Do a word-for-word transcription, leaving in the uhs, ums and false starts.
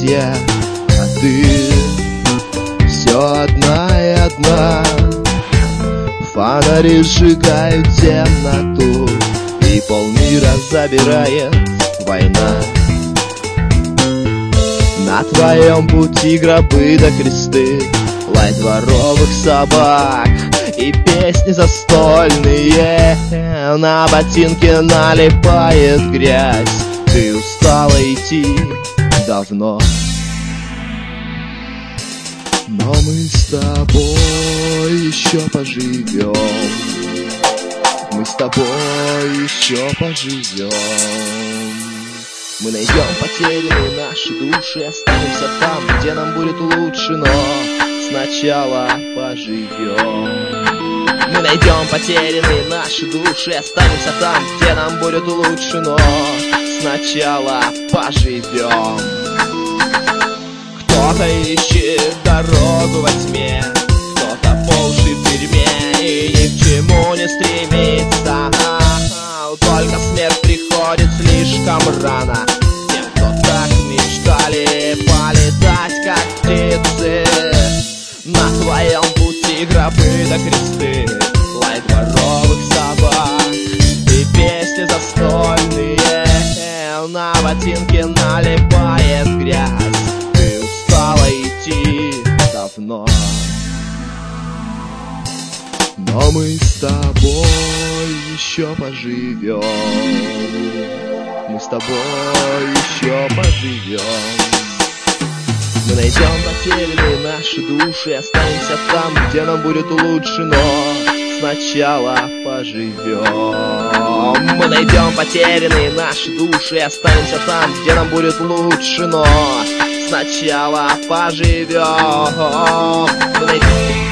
я, а ты все одна и одна. Фонари сжигают темноту, и полмира забирает война. На твоем пути гробы да кресты, лай дворовых собак и песни застольные. На ботинке налипает грязь, ты устала идти давно. Но мы с тобой еще поживем, мы с тобой еще поживем. Мы найдем потерянные наши души, останемся там, где нам будет лучше, но сначала поживем. Мы найдем потерянные наши души, останемся там, где нам будет лучше, но сначала поживем. Кто-то ищет дорогу во тьме, кто-то по уши в дерьме и ни к чему не стремится. Только смерть приходит слишком рано тем, кто так мечтали полетать, как птицы. На твоем пути гробы да кресты, лай дворовых собак и песни застольные. На ботинке налипает грязь, ты устала идти давно. Но мы с тобой еще поживем, мы с тобой еще поживем. Мы найдем потерянные наши души, останемся там, где нам будет лучше, но сначала поживем. Мы найдем потерянные наши души, останемся там, где нам будет лучше, но сначала поживем. Мы найдем